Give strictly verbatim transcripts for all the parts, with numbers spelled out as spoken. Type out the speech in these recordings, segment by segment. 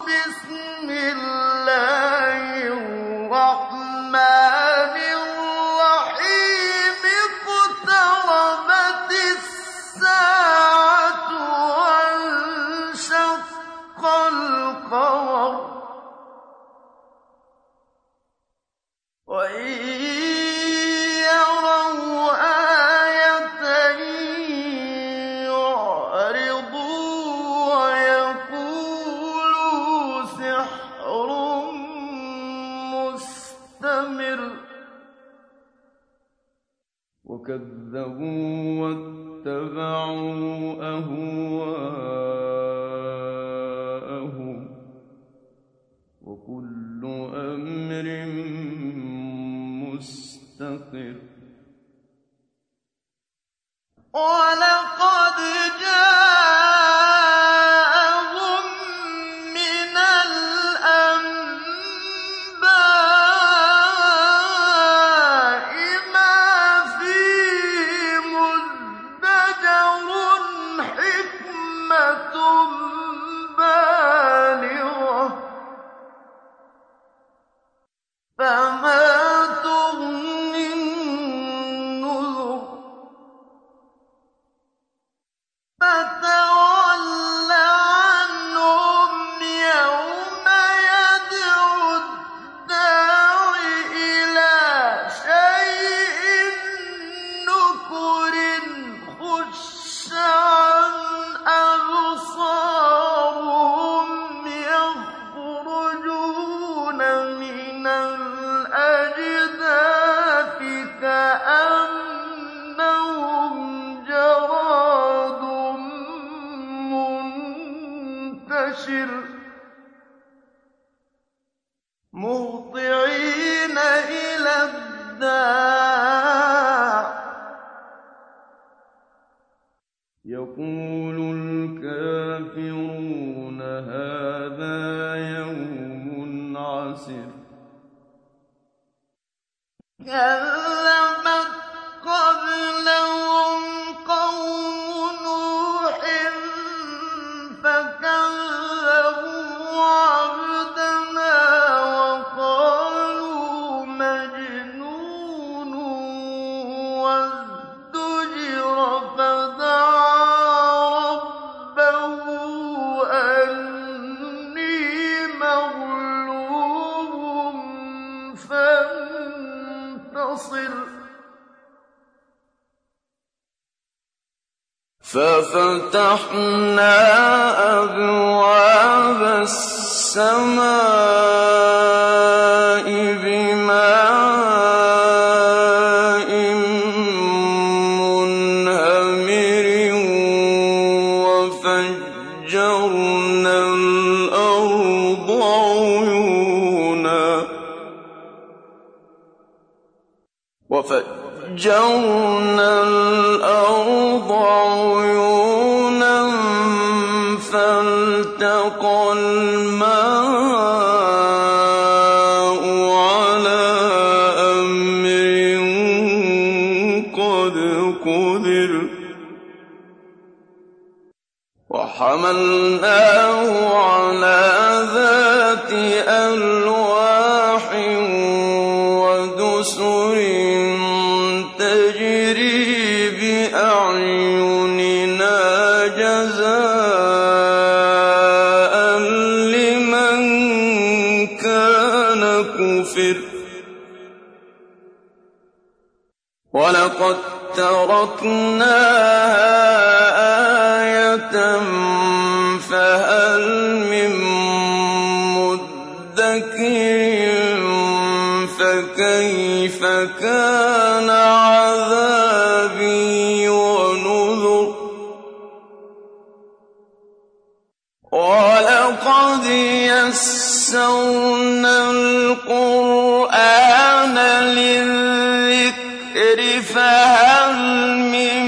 بسم الله الرحمن الرحيم اقتربت الساعة وانشق القمر وإن يروا آية يعرضوا ويقولوا سحر مستمر وكذبوا واتبعوا أهواءهم وكل أمر مستقر ولقد جاءهم من الأنباء ما فيه مزدجر حكمة بالغة فما تغني النذر فتول عنهم يوم يدعو الداع إلى شيء نكر خش عن أبصارهم يخرجون من الأجداث كأنهم جراد منتشر مهطعين إلى الداع يقول الكافرون هذا يوم عسر كذبت قبلهم قوم نوح فكذبوا عبدنا وقالوا مجنون وازدجر فدعا ربه أني مغلوب فانتصر ففتحنا أبواب السماء بماء منهمر وفجرنا الأرض عيونا وفجرنا الأرض عيونا فالتقى الماء على أمر قد قدر وحملناه على ذات ألواح ودسر تجري بأعيننا جزاء لمن كان كفر ولقد تركناها آية فهل من مدكر فكيف كان عذابي ونذر ولقد يسرنا القرآن للذكر فهل من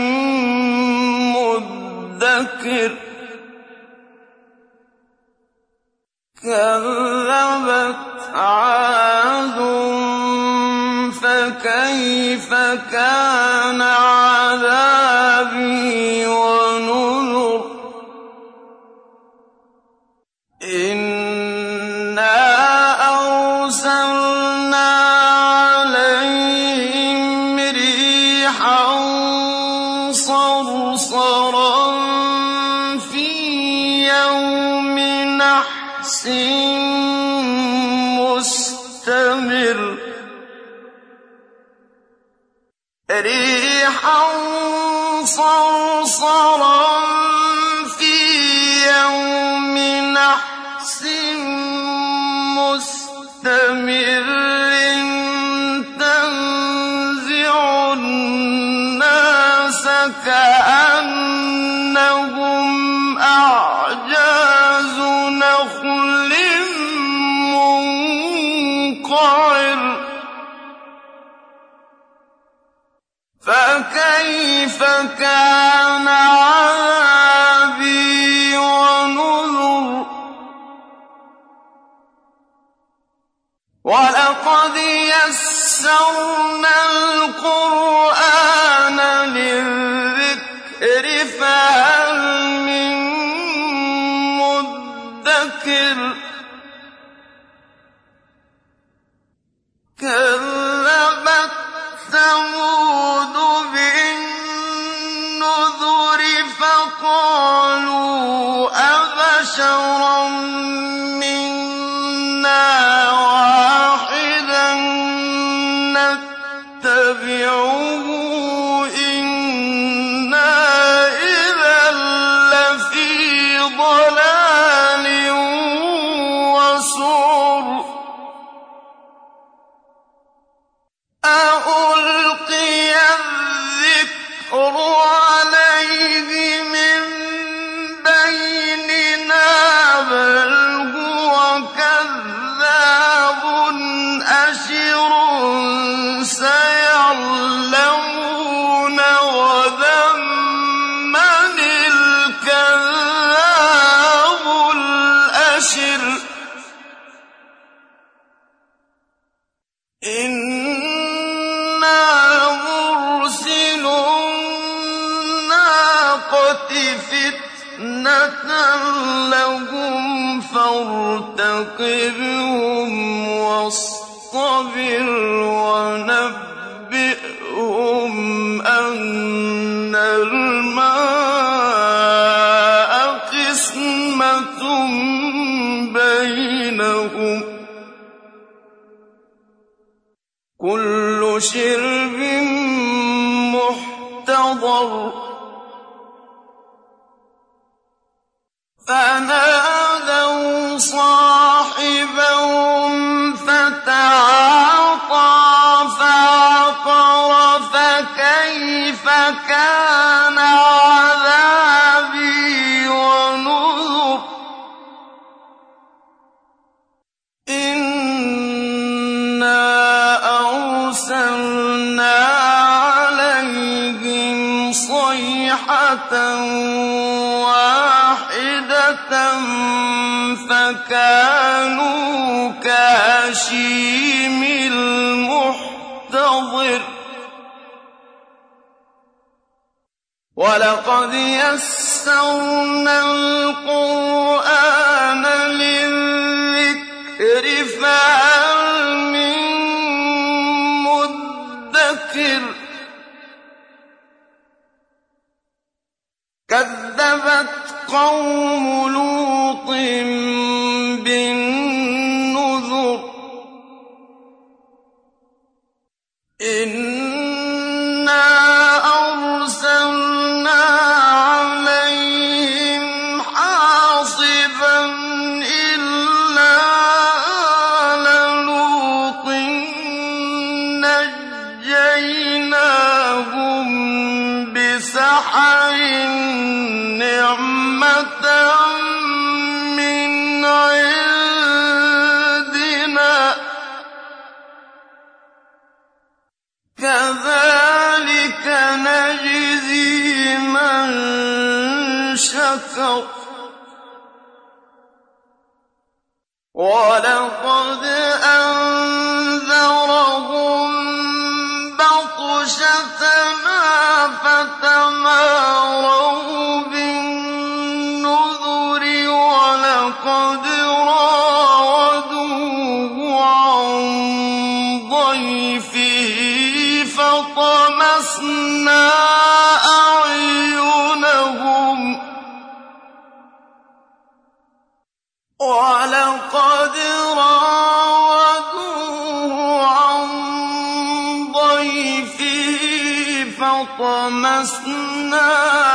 مدكر كذبت عاد فكيف كان عذابي ونذر إن نَحْسٍ مُّسْتَمِرٍّ رِيحًا صَرْصَرًا فِي يَوْمِ نَحْسٍ مُّسْتَمِرٍّ تَنزِعُ النَّاسَ كَأَنَّهُمْ أَعْجَازُ نَخْلٍ مُّنقَعِرٍ فَكَيْفَ كَانَ عَذَابِي وَنُذُرِ وَلَقَدْ يَسَّرْنَا الْقُرْآنَ لِلذِّكْرِ فَهَلْ مِن مُّدَّكِرٍ كَذَّبَتْ ثَمُودُ بِالنُّذُرِ فَقَالُوا أَبَشَرًا مِّنَّا وَاحِدًا نَّتَّبِعُهُ إِنَّا إِذًا لَّفِي ضَلَالٍ وَسُعُرٍ أَأُلْقِيَ الذِّكْرُ عَلَيْهِ مِن بَيْنِنَا بَلْ هُوَ كَذَّابٌ أَشِرٌ سَيَعْلَمُونَ غَدًا مَّنِ الْكَذَّابُ الْأَشِرُ إِنَّا مُرْسِلُو النَّاقَةِ فِتْنَةً لَّهُمْ فَارْتَقِبْهُمْ وَاصْطَبِرْ وَنَبِّئْهُمْ أَنَّ الْمَاءَ قِسْمَةٌ بَيْنَهُمْ كُلُّ شِرْبٍ مُّحْتَضَرٌ فَنَادَوْا صَاحِبَهُمْ فَتَعَاطَىٰ فَعَقَرَ فَكَيْفَ كَانَ عَذَابِي وَنُذُرِ إِنَّا أَرْسَلْنَا عَلَيْهِمْ صَيْحَةً وَاحِدَةً فَكَانُوا كَهَشِيمِ الْمُحْتَظِرِ وَلَقَدْ يَسَّرْنَا الْقُرْآنَ لِلذِّكْرِ فَهَلْ مِن مُّدَّكِرٍ كَذَّبَتْ قَوْمُ لُوطٍ بِالنُّذُرِ إِنَّا أَرْسَلْنَا عَلَيْهِمْ حَاصِبًا إِلَّا آلَ لُوطٍ نَّجَّيْنَاهُم بِسَحَرٍ نِّعْمَةً مِّنْ عِندِنَا ۚ كَذَٰلِكَ نَجْزِي مَن شَكَرَ وَلَقَدْ أَنذَرَهُم بَطْشَتَنَا فَتَمَارَوْا بِالنُّذُرِ وَلَقَدْ رَاوَدُوهُ عَن ضَيْفِهِ فَطَمَسْنَا أَعْيُنَهُمْ وَلَقَدْ رَاوَدُوهُ عَن ضَيْفِهِ فَطَمَسْنَا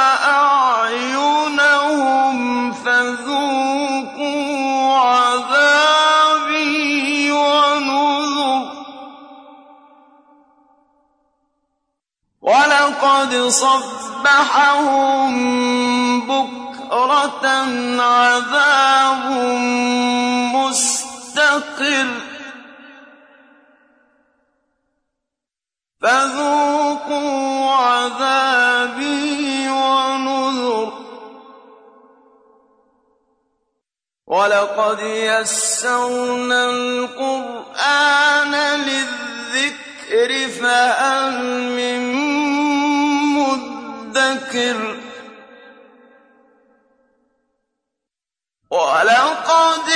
أَعْيُنَهُمْ فَذُوقُوا عَذَابِي وَنُذُرِ وَلَقَدْ صَبَّحَهُم بُكْرَةً عَذَابٌ مُّسْتَقِرٌّ فَذُوقُوا عَذَابِي وَنُذُرِ وَلَقَدْ يَسَّرْنَا الْقُرْآنَ لِلذِّكْرِ فَهَلْ مِن مُّدَّكِرٍ وَلَقَدْ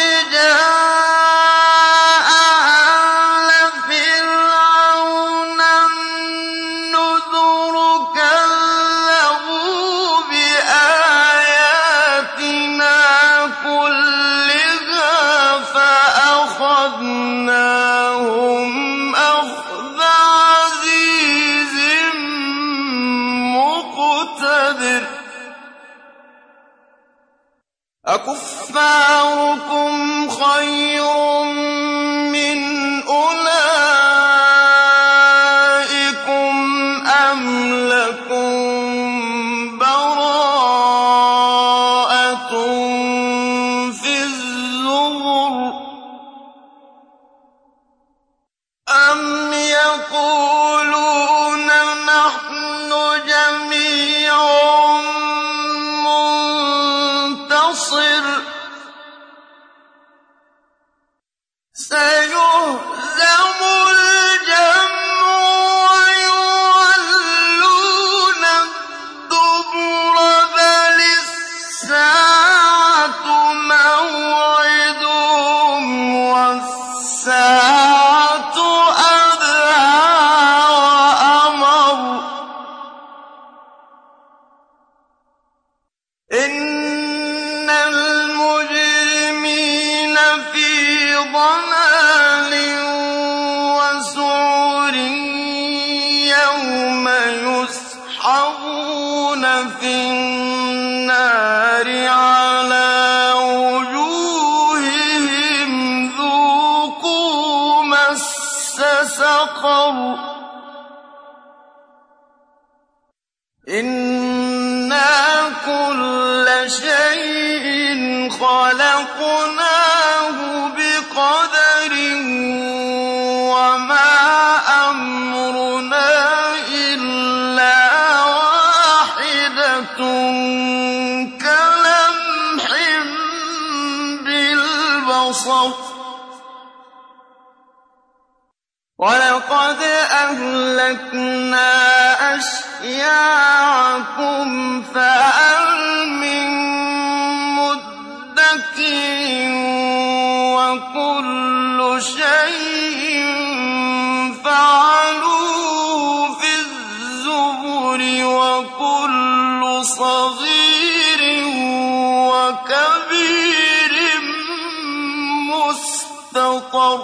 جَاءَ آلَ فِرْعَوْنَ النُّذُرُ كَذَّبُوا بِآيَاتِنَا كُلِّهَا فَأَخَذْنَاهُمْ أَخْذَ عَزِيزٍ مُّقْتَدِرٍ أَكُفَّارُكُمْ خَيْرٌ مِّنْ أُولَٰئِكُمْ أَمْ لَكُم بَرَاءَةٌ فِي الزُّبُرِ أَمْ يَقُولُونَ نَحْنُ جَمِيعٌ مُّنتَصِرٌ سَيُهْزَمُ الْجَمْعُ وَيُوَلُّونَ الدُّبُرَ بَلِ السَّاعَةُ مَوْعِدُهُمْ وَالسَّاعَةُ أَدْهَىٰ وَأَمَرُّ إِنَّ الْمُجْرِمِينَ فِي ضَلَالٍ وَسُعُرٍ يَوْمَ يُسْحَبُونَ فِي النَّارِ عَلَىٰ وُجُوهِهِمْ ذُوقُوا مَسَّ سَقَرَ إِنَّا كُلَّ شَيْءٍ خَلَقْنَاهُ بِقَدَرٍ وَمَا أَمْرُنَا إِلَّا وَاحِدَةٌ كَلَمْحٍ بِالْبَصَرِ وَلَقَدْ أَهْلَكْنَا أَشْيَاعَكُمْ فَهَلْ مِن مُّدَّكِرٍ وَكُلُّ شَيْءٍ فَعَلُوهُ فِي الزُّبُرِ وَكُلُّ صَغِيرٍ وَكَبِيرٍ مُّسْتَطَرٌ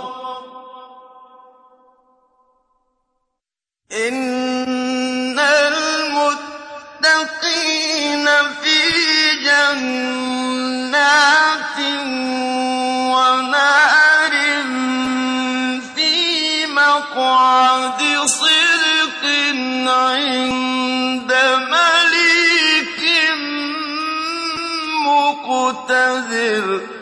إِنَّ الْمُتَّقِينَ فِي جَنَّاتٍ وَنَهَرٍ فِي مَقْعَدِ صِدْقٍ عِندَ مَلِيكٍ مُّقْتَدِرٍ